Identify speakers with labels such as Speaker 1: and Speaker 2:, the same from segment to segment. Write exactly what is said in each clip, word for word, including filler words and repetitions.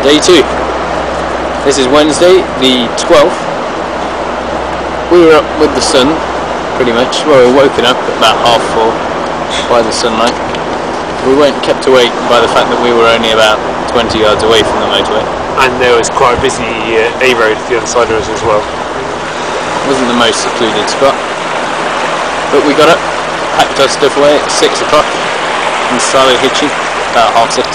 Speaker 1: Day two. This is Wednesday, the twelfth. We were up with the sun, pretty much. Well, we were woken up at about half four by the sunlight. We weren't kept awake by the fact that we were only about twenty yards away from the motorway.
Speaker 2: And there was quite a busy uh, A road the other side of us as well.
Speaker 1: It wasn't the most secluded spot. But we got up, packed our stuff away at six o'clock and started hitching about half six.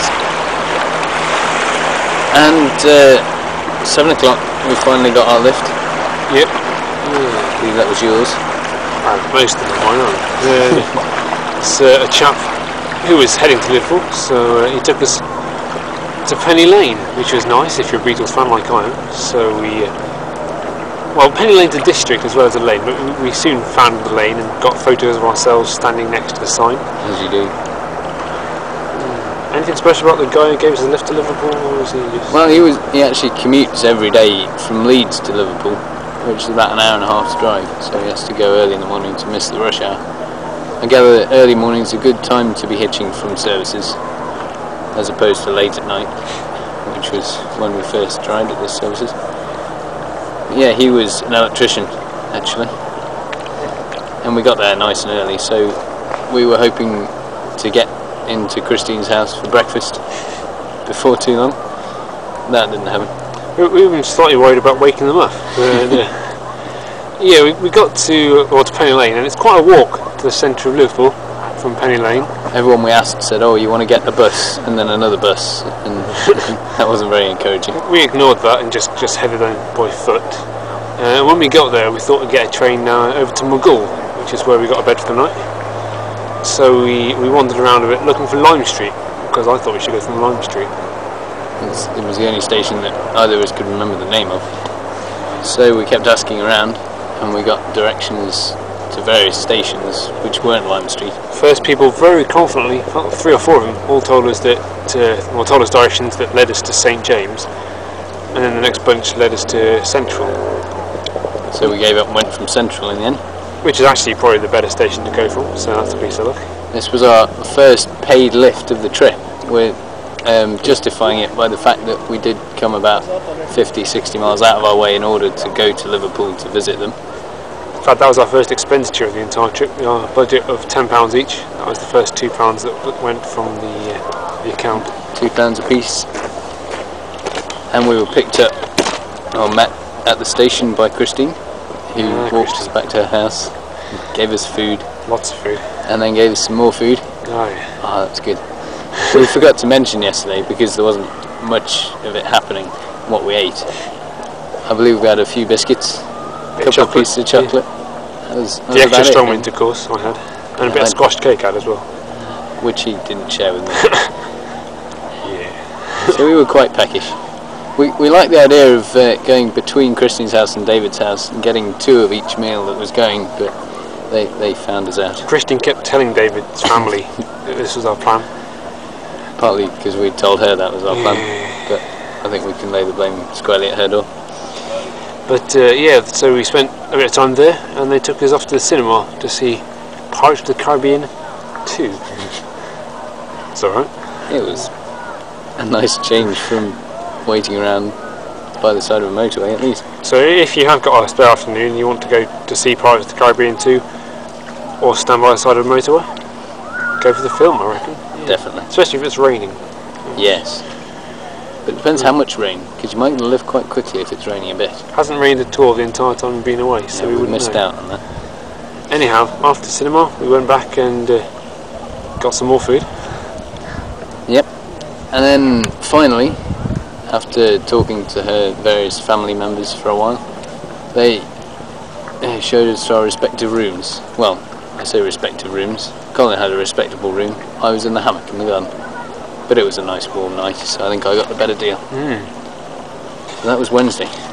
Speaker 1: And uh, seven o'clock we finally got our lift.
Speaker 2: Yep.
Speaker 1: I believe that was yours.
Speaker 2: Uh, most of them, why not? Uh, it's uh, a chap who was heading to Liverpool, so uh, he took us to Penny Lane, which was nice if you're a Beatles fan like I am. So we, uh, well, Penny Lane's a district as well as a lane, but we, we soon found the lane and got photos of ourselves standing next to the sign.
Speaker 1: As you do.
Speaker 2: Anything special about the guy who gave us the lift to Liverpool, or was he just...
Speaker 1: Well, he was. He actually commutes every day from Leeds to Liverpool, which is about an hour and a half's drive, so he has to go early in the morning to miss the rush hour. I gather that early morning's a good time to be hitching from services, as opposed to late at night, which was when we first tried at this services. But yeah, he was an electrician, actually, and we got there nice and early, so we were hoping to get into Christine's house for breakfast before too long. That didn't happen.
Speaker 2: We, we were slightly worried about waking them up. But, uh, yeah, we, we got to well to Penny Lane, and it's quite a walk to the centre of Liverpool from Penny Lane.
Speaker 1: Everyone we asked said, "Oh, you want to get a bus and then another bus," and that wasn't very encouraging.
Speaker 2: We ignored that and just, just headed on by foot. Uh, when we got there, we thought we'd get a train uh, over to Maghull, which is where we got a bed for the night. So we, we wandered around a bit looking for Lime Street, because I thought we should go from Lime Street.
Speaker 1: It's, it was the only station that either of us could remember the name of. So we kept asking around, and we got directions to various stations which weren't Lime Street.
Speaker 2: First people very confidently, three or four of them, all told us that, uh, well, told us directions that led us to Saint James, and then the next bunch led us to Central.
Speaker 1: So we gave up and went from Central in the end.
Speaker 2: Which is actually probably the better station to go from, so that's a piece of luck.
Speaker 1: This was our first paid lift of the trip. We're um, justifying it by the fact that we did come about fifty, sixty miles out of our way in order to go to Liverpool to visit them.
Speaker 2: In fact, that was our first expenditure of the entire trip. Our budget of ten pounds each. That was the first two pounds that went from the, uh, the account.
Speaker 1: Two pounds a piece. And we were picked up, or met at the station by Christine, who
Speaker 2: ah,
Speaker 1: walked
Speaker 2: Christine.
Speaker 1: us back to her house, gave us food.
Speaker 2: Lots of food.
Speaker 1: And then gave us some more food.
Speaker 2: Oh, yeah.
Speaker 1: Oh, that's good. We forgot to mention yesterday, because there wasn't much of it happening, what we ate. I believe we had a few biscuits, a couple of pieces of chocolate.
Speaker 2: Yeah.
Speaker 1: That was, that
Speaker 2: the
Speaker 1: was
Speaker 2: extra strong
Speaker 1: it,
Speaker 2: mint, of course, I had. And
Speaker 1: yeah,
Speaker 2: a bit of squashed cake I had as well.
Speaker 1: Which he didn't share with me.
Speaker 2: Yeah.
Speaker 1: So we were quite peckish. We, we liked the idea of uh, going between Christine's house and David's house and getting two of each meal that was going, but they, they found us out.
Speaker 2: Christine kept telling David's family that this was our plan.
Speaker 1: Partly because we told her that was our plan, but I think we can lay the blame squarely at her door.
Speaker 2: But uh, yeah, so we spent a bit of time there, and they took us off to the cinema to see Pirates of the Caribbean two. It's alright.
Speaker 1: It was a nice change from waiting around by the side of a motorway, at least.
Speaker 2: So if you have got a spare afternoon and you want to go to see Pirates of the Caribbean two, or stand by the side of a motorway, go for the film, I reckon. Yeah.
Speaker 1: Definitely.
Speaker 2: Especially if it's raining.
Speaker 1: Yes. But it depends how much rain, because you might live quite quickly if it's raining a bit.
Speaker 2: Hasn't rained at all the entire time we've been away, so
Speaker 1: yeah,
Speaker 2: we
Speaker 1: we
Speaker 2: wouldn't
Speaker 1: missed
Speaker 2: know.
Speaker 1: out on that.
Speaker 2: Anyhow, after cinema, we went back and uh, got some more food.
Speaker 1: Yep. And then finally, after talking to her various family members for a while, they uh, showed us our respective rooms. Well, I say respective rooms. Colin had a respectable room. I was in the hammock in the garden. But it was a nice warm night, so I think I got the better deal.
Speaker 2: Mm.
Speaker 1: And that was Wednesday.